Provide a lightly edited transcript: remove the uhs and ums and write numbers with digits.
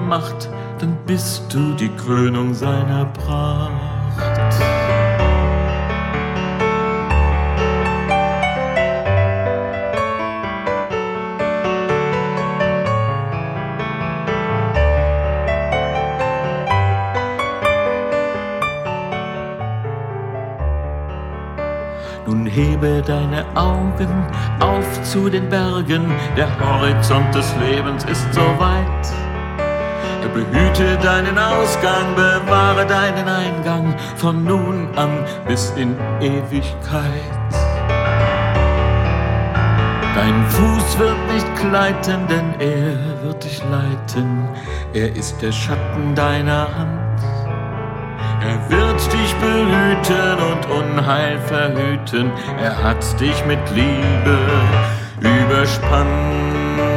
Macht, dann bist du die Krönung seiner Pracht. Nun hebe deine Augen auf zu den Bergen, der Horizont des Lebens ist so weit. Behüte deinen Ausgang, bewahre deinen Eingang von nun an bis in Ewigkeit. Dein Fuß wird nicht gleiten, denn er wird dich leiten. Er ist der Schatten deiner Hand. Er wird dich behüten und Unheil verhüten. Er hat dich mit Liebe überspannt.